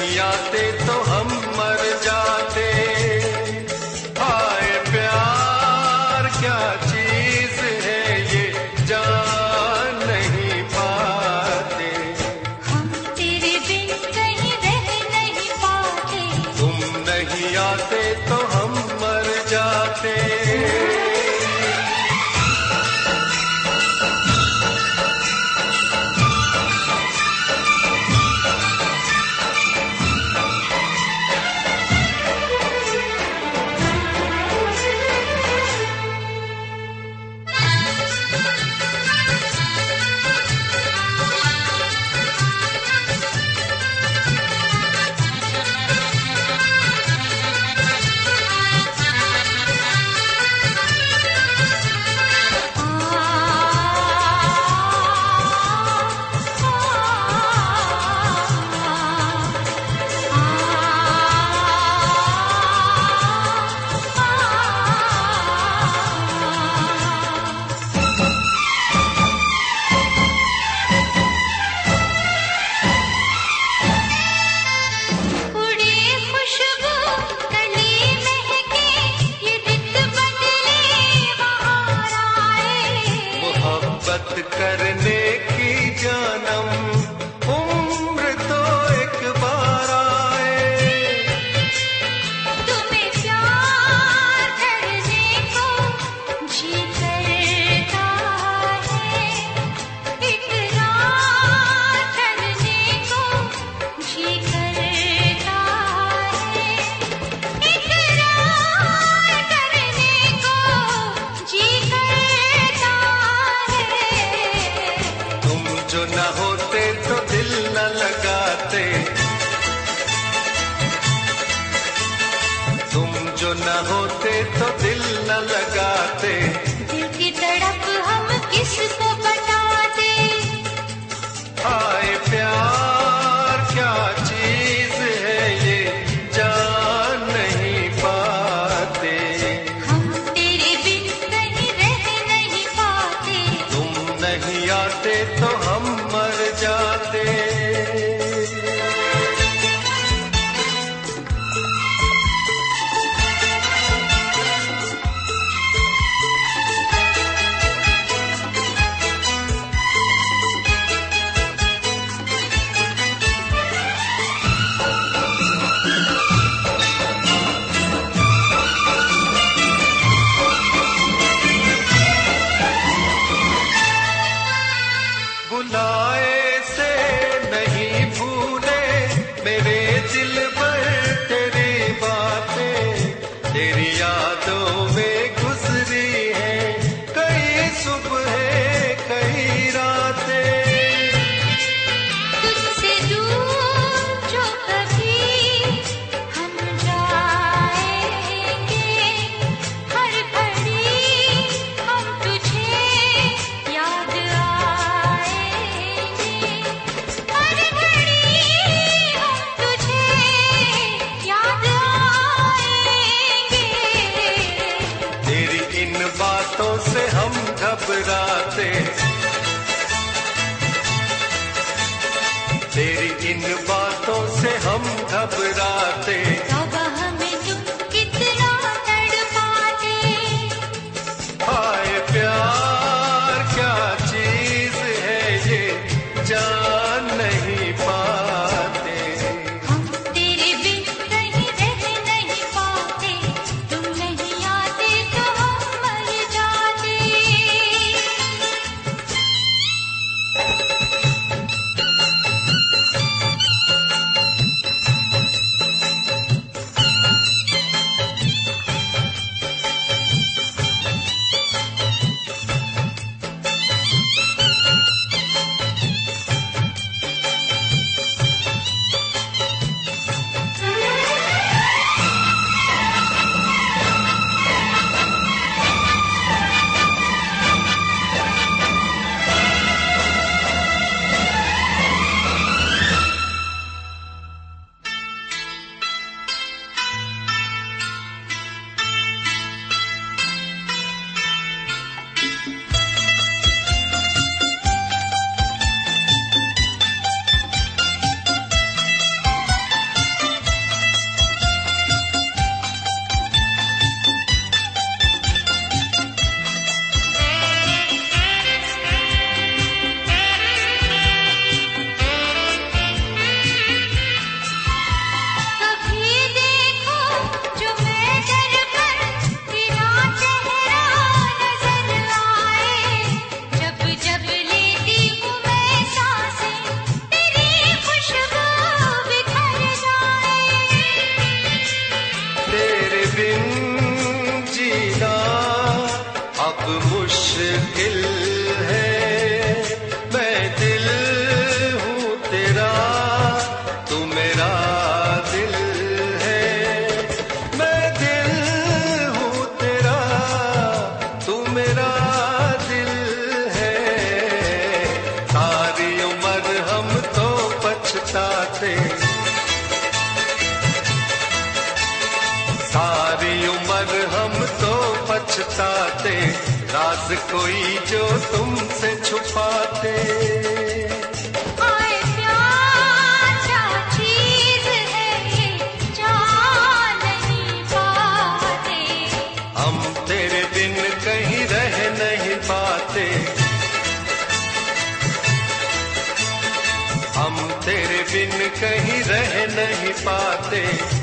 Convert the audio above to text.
नहीं आते तो हम मर जाते। हाय प्यार क्या चीज है ये जान नहीं पाते। हम तेरे बिन कहीं रह नहीं पाते। तुम नहीं आते तो हम मर जाते। करने की जन्म उम्र तो एक बार आए। तुम्हें प्यार करने को जी करता है। इकरार करने को जी करता है। इकरार करने को जी करता है। तुम जो न होते तो दिल न लगाते। तुम जो न होते तो दिल न लगाते। दिल की तड़प हम किसको बताते। हाय प्यार क्या चीज है ये जान नहीं पाते। हम तेरे बिन कहीं रह नहीं पाते। तुम नहीं आते तो हम मर जाते। बुलाए से नहीं भूले मेरे दिल पर तेरी बातें। तेरी यादों में गुजरी है कई सुबह कई रातें। तुझसे दूर जो कभी हम जाएंगे, हर घड़ी हम तुझे याद आएंगे। हर घड़ी हम तुझे याद आएंगे। तेरी इन बातों से हम घबराते। तेरी इन बातों से हम घबराते। तब हमें तुम कितना तड़पाते। हाय प्यार क्या चीज है ये जान नहीं पाते। हम तेरे बिन कहीं रह नहीं पाते। तुम नहीं आते तो हम मर जाते। पछताते। सारी उम्र हम तो पछताते, राज कोई जो तुमसे छुपाते। हाय प्यार क्या चीज है ये जान नहीं पाते। हम तेरे बिन कहीं रह नहीं पाते, हम तेरे बिन कहीं रह नहीं पाते।